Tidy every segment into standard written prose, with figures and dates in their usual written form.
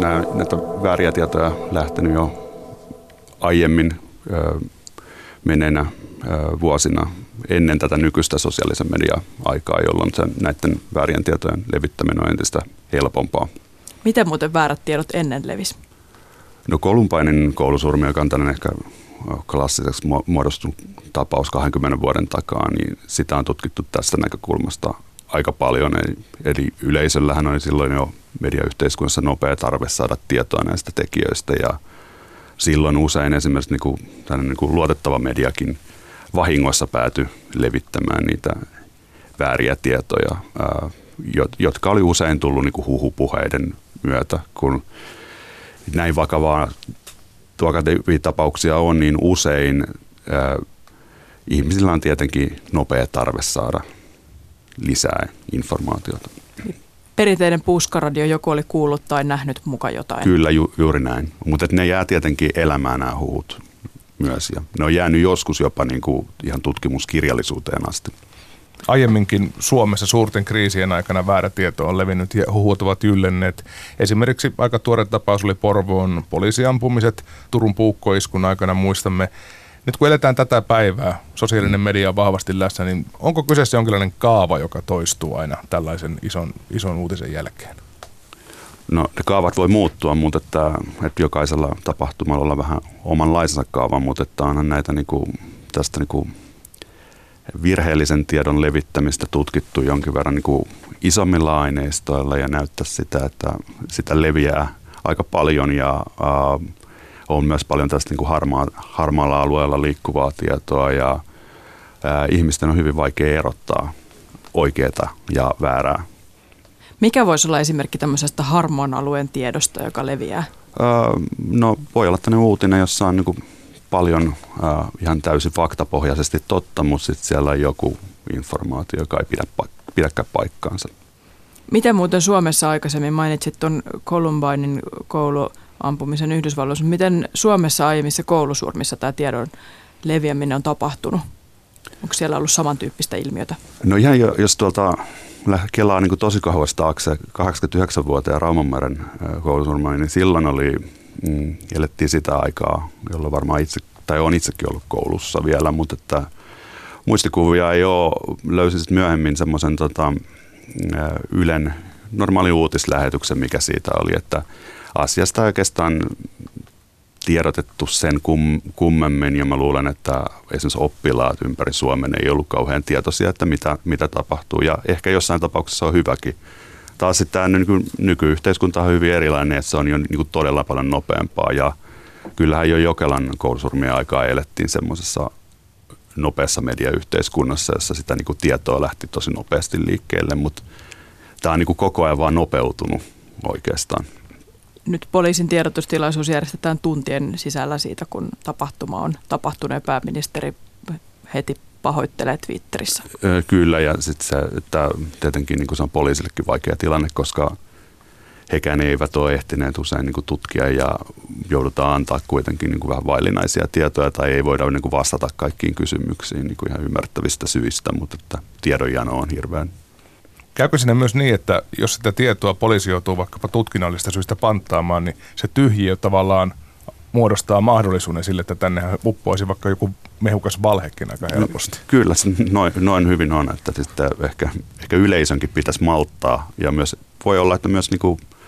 näitä vääriä tietoja lähtenyt jo aiemmin meneenä vuosina ennen tätä nykyistä sosiaalisen media-aikaa, jolloin näiden väärien tietojen levittäminen on entistä helpompaa. Miten muuten väärät tiedot ennen levisi? No Columbinein koulusurmi, joka on tällainen ehkä klassiseksi muodostunut tapaus 20 vuoden takaa, niin sitä on tutkittu tästä näkökulmasta aika paljon. Eli yleisöllähän oli silloin jo mediayhteiskunnassa nopea tarve saada tietoa näistä tekijöistä ja silloin usein esimerkiksi niin kuin luotettava mediakin vahingossa päätyi levittämään niitä vääriä tietoja, jotka oli usein tullut niin kuin huhupuheiden myötä. Kun näin vakavia tapauksia on, niin usein ihmisillä on tietenkin nopea tarve saada lisää informaatiota. Perinteinen puuskaradio, joku oli kuullut tai nähnyt muka jotain. Kyllä, juuri näin. Mutta ne jää tietenkin elämään nämä huhut myös. Ja ne on jäänyt joskus jopa niin kuin ihan tutkimuskirjallisuuteen asti. Aiemminkin Suomessa suurten kriisien aikana väärä tieto on levinnyt ja huhut ovat jyllenneet. Esimerkiksi aika tuore tapaus oli Porvoon poliisiampumiset Turun puukkoiskun aikana, muistamme. Nyt kun eletään tätä päivää, sosiaalinen media on vahvasti läsnä, niin onko kyseessä jonkinlainen kaava, joka toistuu aina tällaisen ison uutisen jälkeen? No ne kaavat voi muuttua, mutta että jokaisella tapahtumalla olla vähän omanlaisensa kaava, mutta että onhan näitä tästä virheellisen tiedon levittämistä tutkittu jonkin verran isommilla aineistoilla ja näyttää sitä, että sitä leviää aika paljon ja on myös paljon tästä harmaalla alueella liikkuvaa tietoa ja ihmisten on hyvin vaikea erottaa oikeaa ja väärää. Mikä voisi olla esimerkki tämmöisestä harmaan alueen tiedosta, joka leviää? No voi olla tämmöinen uutinen, jossa on paljon ihan täysin faktapohjaisesti totta, mutta sitten siellä on joku informaatio, joka ei pidäkään paikkaansa. Miten muuten Suomessa aikaisemmin mainitsit tuon Columbinein kouluampumisen Yhdysvalloissa, miten Suomessa aiemmissa koulusurmissa tämä tiedon leviäminen on tapahtunut? Onko siellä ollut samantyyppistä ilmiötä? No ihan jos tuolta kelaa tosi kauas taakse 89-vuotiaan Raumanmeren koulusurma, niin silloin elettiin sitä aikaa, jolloin varmaan on itsekin ollut koulussa vielä, mutta että muistikuvia ei ole. Löysin sitten myöhemmin semmoisen Ylen normaalin uutislähetyksen, mikä siitä oli, että asiasta ei oikeastaan tiedotettu sen kummemmin, ja mä luulen, että esimerkiksi oppilaat ympäri Suomen ei ollut kauhean tietoisia, että mitä tapahtuu, ja ehkä jossain tapauksessa on hyväkin. Taas sitten tämä nykyyhteiskunta on hyvin erilainen, että se on jo todella paljon nopeampaa, ja kyllähän jo Jokelan koulusurmien aikaa elettiin semmoisessa nopeassa mediayhteiskunnassa, jossa sitä tietoa lähti tosi nopeasti liikkeelle, mutta tämä on koko ajan vaan nopeutunut oikeastaan. Nyt poliisin tiedotustilaisuus järjestetään tuntien sisällä siitä, kun tapahtuma on tapahtunut ja pääministeri heti pahoittelee Twitterissä. Kyllä, ja sitten se, että tietenkin se on poliisillekin vaikea tilanne, koska hekään eivät ole ehtineet usein tutkia ja joudutaan antaa kuitenkin vähän vaillinaisia tietoja tai ei voida vastata kaikkiin kysymyksiin ihan ymmärrettävistä syistä, mutta että tiedonjano on hirveän. Käykö siinä myös niin, että jos sitä tietoa poliisi joutuu vaikkapa tutkinnallisista syistä panttaamaan, niin se tyhjiö tavallaan muodostaa mahdollisuuden sille, että tänne uppoisi vaikka joku mehukas valhekin aika helposti? Kyllä, noin hyvin on, että sitten ehkä yleisönkin pitäisi malttaa ja myös voi olla, että myös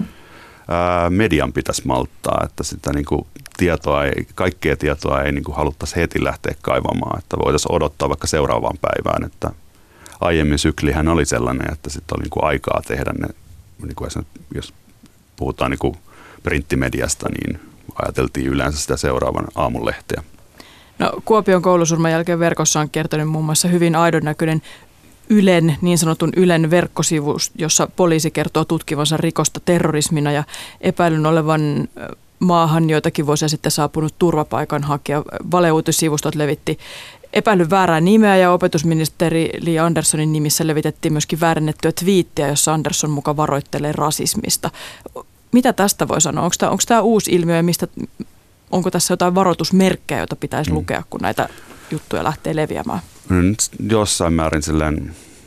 median pitäisi malttaa, että sitä kaikkea tietoa ei haluttaisi heti lähteä kaivamaan, että voitaisiin odottaa vaikka seuraavaan päivään, että aiemmin syklihän oli sellainen, että sitten oli aikaa tehdä ne, jos puhutaan printtimediasta, niin ajateltiin yleensä sitä seuraavan aamunlehteä. No, Kuopion koulusurman jälkeen verkossa on kertonut muun muassa hyvin aidon näköinen Ylen, niin sanotun Ylen verkkosivu, jossa poliisi kertoo tutkivansa rikosta terrorismina ja epäilyn olevan maahan joitakin vuosia sitten saapunut turvapaikanhakija. Valeuutissivustot levitti epäilyn väärää nimeä ja opetusministeri Li Anderssonin nimissä levitettiin myöskin väärennettyä twiittiä, jossa Andersson muka varoittelee rasismista. Mitä tästä voi sanoa? Onko tämä uusi ilmiö ja onko tässä jotain varoitusmerkkejä, joita pitäisi lukea, kun näitä juttuja lähtee leviämään? Jossain määrin silleen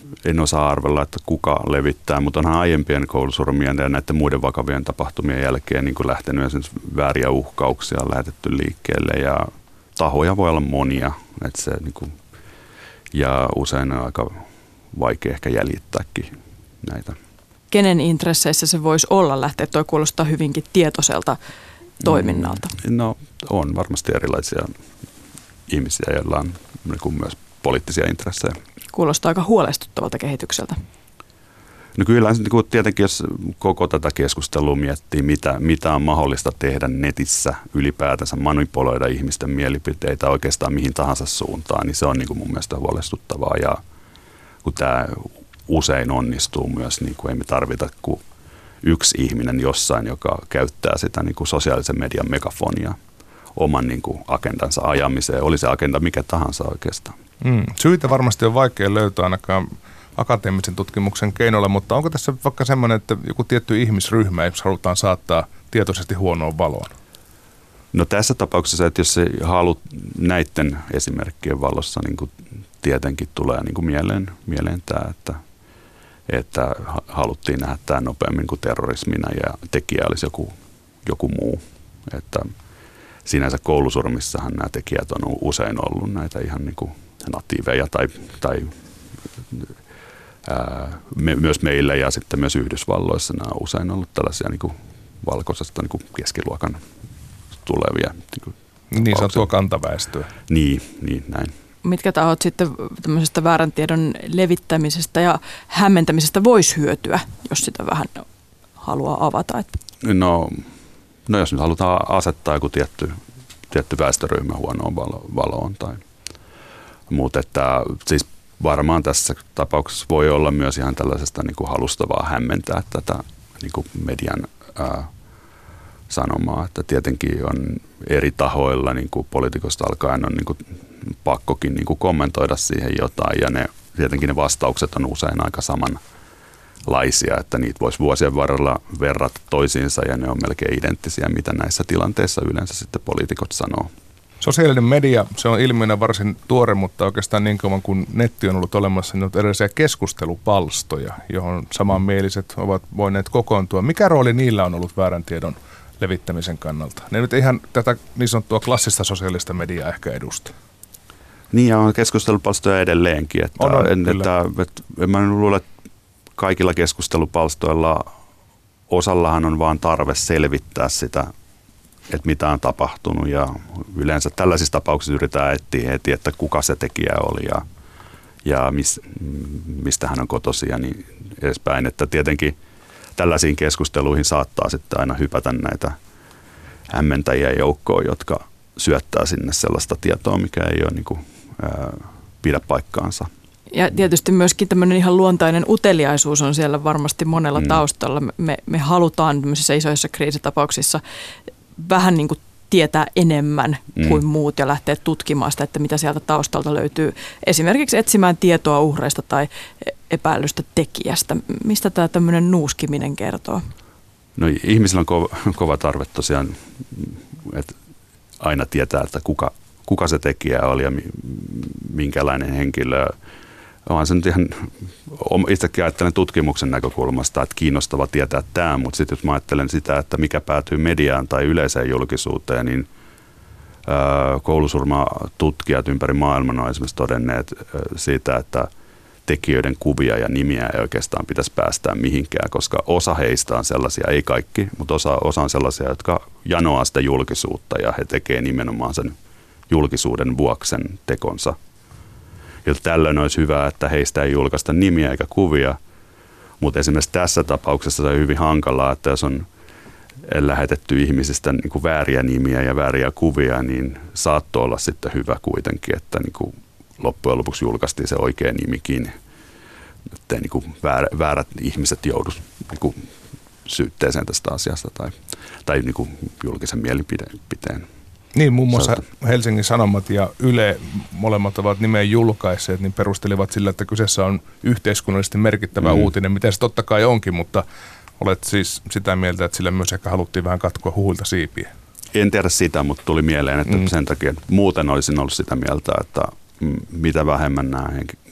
en osaa arvella, että kuka levittää, mutta onhan aiempien koulusurmien ja näiden muiden vakavien tapahtumien jälkeen niin kuin lähtenyt esimerkiksi vääriä uhkauksia lähetetty liikkeelle ja tahoja voi olla monia, että se, niin kuin, ja usein on aika vaikea ehkä jäljittääkin näitä. Kenen intresseissä se voisi olla lähteä? Toi kuulostaa hyvinkin tietoiselta toiminnalta. No on varmasti erilaisia ihmisiä, joilla on niin myös poliittisia intressejä. Kuulostaa aika huolestuttavalta kehitykseltä. No kyllä niin tietenkin, jos koko tätä keskustelua miettii, mitä on mahdollista tehdä netissä ylipäätänsä, manipuloida ihmisten mielipiteitä oikeastaan mihin tahansa suuntaan, niin se on niin kuin mun mielestä huolestuttavaa. Ja kun tämä usein onnistuu myös, niin kuin ei me tarvita kuin yksi ihminen jossain, joka käyttää sitä niin kuin sosiaalisen median megafonia oman niin kuin agendansa ajamiseen, oli se agenda mikä tahansa oikeastaan. Syitä varmasti on vaikea löytää ainakaan akateemisen tutkimuksen keinoilla, mutta onko tässä vaikka semmoinen, että joku tietty ihmisryhmä, jos halutaan saattaa tietoisesti huonoon valoon? No tässä tapauksessa, että jos se haluat näiden esimerkkien valossa, niin kuin tietenkin tulee niin kuin mieleen tämä, että haluttiin nähdä tämä nopeammin kuin terrorismina ja tekijä olisi joku muu. Että sinänsä koulusurmissahan nämä tekijät on usein ollut näitä ihan niin kuin natiiveja tai myös meillä ja sitten myös Yhdysvalloissa nämä on usein ollut tällaisia niin kuin valkoisesta niin kuin keskiluokan tulevia. Niin sanottua kantaväestöä. Niin, näin. Mitkä tahot sitten tämmöisestä väärän tiedon levittämisestä ja hämmentämisestä voisi hyötyä, jos sitä vähän haluaa avata? No jos nyt halutaan asettaa joku tietty väestöryhmä huonoon valoon mutta että siis varmaan tässä tapauksessa voi olla myös ihan tällaisesta niin kuin halusta vaan hämmentää tätä niin kuin median sanomaa, että tietenkin on eri tahoilla, niin kuin poliitikosta alkaen on niin kuin pakkokin niin kuin kommentoida siihen jotain ja tietenkin ne vastaukset on usein aika samanlaisia, että niitä voisi vuosien varrella verrata toisiinsa ja ne on melkein identtisiä, mitä näissä tilanteissa yleensä sitten poliitikot sanoo. Sosiaalinen media, se on ilmiönä varsin tuore, mutta oikeastaan niin kauan kuin netti on ollut olemassa, niin on erilaisia keskustelupalstoja, johon samanmieliset ovat voineet kokoontua. Mikä rooli niillä on ollut väärän tiedon levittämisen kannalta? Ne nyt ihan tätä niin sanottua klassista sosiaalista mediaa ehkä edusta. Niin ja on keskustelupalstoja edelleenkin. Mä luulen, että kaikilla keskustelupalstoilla osallahan on vaan tarve selvittää sitä, että mitä on tapahtunut ja yleensä tällaisissa tapauksissa yritetään etsiä heti, että kuka se tekijä oli ja mistä hän on kotoisin ja niin edespäin. Että tietenkin tällaisiin keskusteluihin saattaa sitten aina hypätä näitä hämmentäjiä joukkoon, jotka syöttää sinne sellaista tietoa, mikä ei ole niin kuin, pidä paikkaansa. Ja tietysti myöskin tämmöinen ihan luontainen uteliaisuus on siellä varmasti monella taustalla. Me halutaan tämmöisissä isoissa kriisitapauksissa vähän niin kuin tietää enemmän kuin muut ja lähteä tutkimaan sitä, että mitä sieltä taustalta löytyy. Esimerkiksi etsimään tietoa uhreista tai epäilystä tekijästä. Mistä tämä tämmöinen nuuskiminen kertoo? No ihmisillä on kova tarve tosiaan, että aina tietää, että kuka se tekijä oli ja minkälainen henkilö. Onhan se nyt ihan, itsekin ajattelen tutkimuksen näkökulmasta, että kiinnostava tietää tämä, mutta sitten jos mä ajattelen sitä, että mikä päätyy mediaan tai yleiseen julkisuuteen, niin koulusurmatutkijat ympäri maailman on esimerkiksi todenneet siitä, että tekijöiden kuvia ja nimiä ei oikeastaan pitäisi päästää mihinkään, koska osa heistä on sellaisia, ei kaikki, mutta osa on sellaisia, jotka janoaa sitä julkisuutta ja he tekee nimenomaan sen julkisuuden vuoksen tekonsa. Joten tällöin olisi hyvä, että heistä ei julkaista nimiä eikä kuvia, mutta esimerkiksi tässä tapauksessa se on hyvin hankalaa, että jos on lähetetty ihmisistä niin kuin vääriä nimiä ja vääriä kuvia, niin saattoi olla sitten hyvä kuitenkin, että niin kuin loppujen lopuksi julkaistiin se oikea nimikin, ettei niin kuin väärät ihmiset joudu niin kuin syytteeseen tästä asiasta tai niin kuin julkisen mielipiteen. Niin, muun muassa Helsingin Sanomat ja Yle, molemmat ovat nimeen julkaisseet, niin perustelivat sillä, että kyseessä on yhteiskunnallisesti merkittävä uutinen, mitä se totta kai onkin, mutta olet siis sitä mieltä, että sillä myös ehkä haluttiin vähän katkoa huhuilta siipiä. En tiedä sitä, mutta tuli mieleen, että sen takia että muuten olisin ollut sitä mieltä, että mitä vähemmän nämä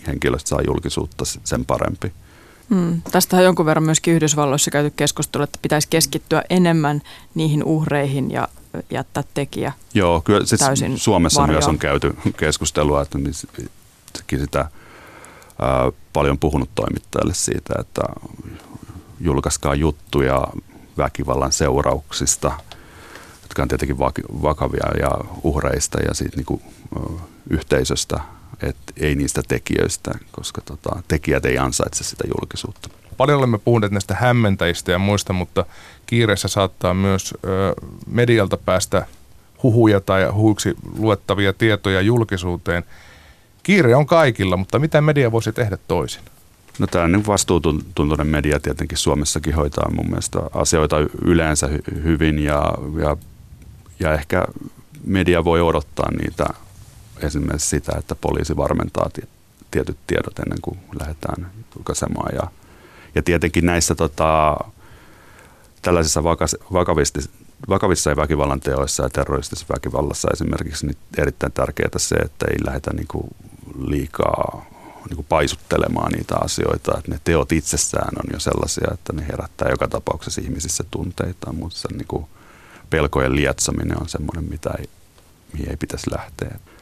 henkilöstä saa julkisuutta, sen parempi. Tästähän on jonkun verran myöskin Yhdysvalloissa käyty keskustelua, että pitäisi keskittyä enemmän niihin uhreihin ja jättää tekijä. Joo, kyllä siis täysin Suomessa varjoon. myös on käyty keskustelua, että sekin sitä paljon puhunut toimittajille siitä, että julkaiskaa juttuja väkivallan seurauksista, jotka on tietenkin vakavia ja uhreista ja siitä niin kuin, yhteisöstä, että ei niistä tekijöistä, koska tekijät ei ansaitse sitä julkisuutta. Paljon olemme puhuneet näistä hämmentäjistä ja muista, mutta kiireessä saattaa myös medialta päästä huhuja tai huhuiksi luettavia tietoja julkisuuteen. Kiire on kaikilla, mutta mitä media voisi tehdä toisin? No tällainen vastuutuntoinen media tietenkin Suomessakin hoitaa mun mielestä asioita yleensä hyvin ja ehkä media voi odottaa niitä esimerkiksi sitä, että poliisi varmentaa tietyt tiedot ennen kuin lähdetään julkaisemaan. Ja tietenkin näissä tällaisissa vakavissa väkivallan teoissa ja terroristisessa väkivallassa esimerkiksi niin erittäin tärkeää se, että ei lähdetä niin kuin liikaa niin kuin paisuttelemaan niitä asioita. Että ne teot itsessään on jo sellaisia, että ne herättää joka tapauksessa ihmisissä tunteita, mutta se niin kuin pelkojen lietsominen on semmoinen, mihin ei pitäisi lähteä.